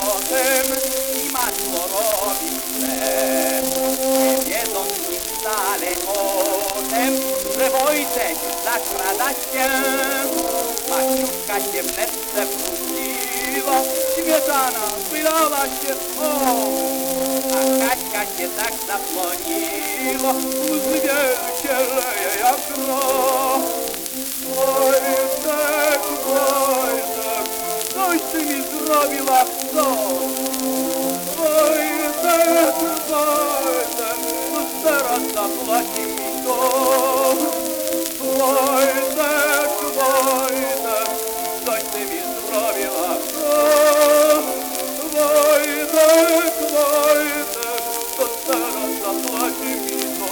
potem i masło robi źle. Nie wiedząc nic wcale o tym, że Wojtek zakrada się. Maciuszka się wnet puściła, śmietana wylała się, a Kaśka się tak zasłoniła, łzy wielkie leje jak gro. Wojtek, Wojtek, coś ty mi zrobiła, co? Wojtek, Wojtek, no teraz zapłaci mi to. Wojtek, Wojtek, coś ty mi zrobiła, co? Wojtek, Wojtek, to teraz zapłaci mi to.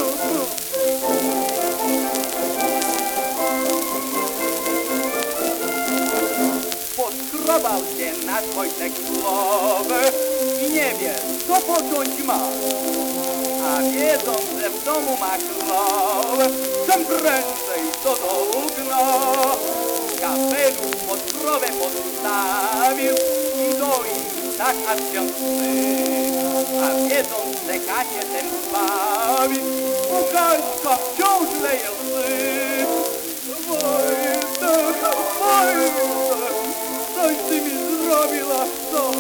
Poskrobał się nasz Wojtek głowę i nie wie, co począć ma. A wiedząc, że w domu ma krowę, czym prędzej do domu gna. Kapelusz pod krowę postawił i doi tak aż się wstyd. A wiedząc, że Kasię ten zbawi, u Kaśka wciąż leje łzy. Wojtek, Wojtek, coś ty mi zrobiła, co?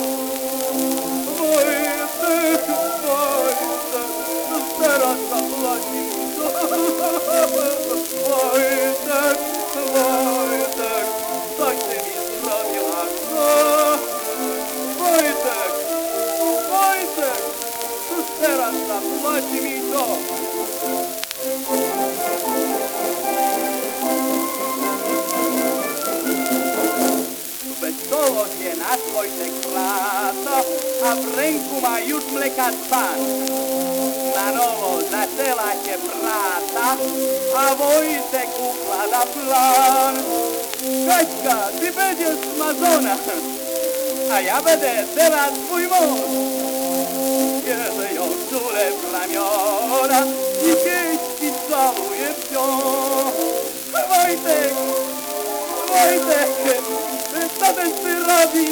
Wojtek, Wojtek, no teraz zapłaci mi to. Wojtek, Wojtek, coś ty mi zrobiła, co? Wojtek, Wojtek, no teraz zapłaci mi to. Wesoło się nasz Wojtek wraca, a w ręku ma już mleka dzban. Na nowo zaczęła się praca, a Wojtek układa plan. Kaśka, ty będziesz smadzona, a ja będę teraz twój mąż. Bierze ją czule w ramiona i pieści całuje wciąż. Wojtek, Wojtek, co ten ty robisz?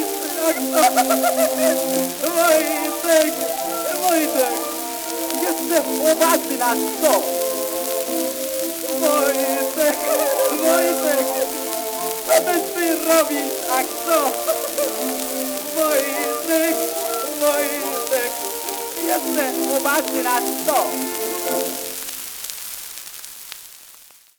Wojtek, Wojtek, jestem poważny na to. Wojtek, Wojtek, co ten ty robisz? A kto? Wojtek, Wojtek, jestem poważny na to.